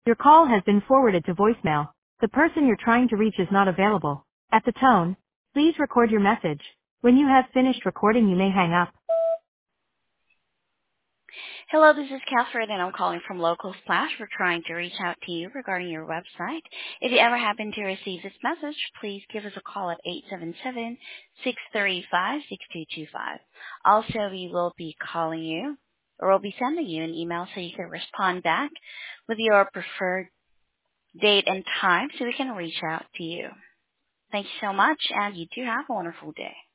Your call has been forwarded to voicemail. The person you're trying to reach is not available. At the tone, please record your message. When you have finished recording, you may hang up. Hello, this is Catherine, and I'm calling from Local Splash. We're trying to reach out to you regarding your website. If you ever happen to receive this message, please give us a call at 877-635-6225. Also, we will be calling you, or we'll be sending you an email so you can respond back with your preferred date and time so we can reach out to you. Thank you so much, and you do have a wonderful day.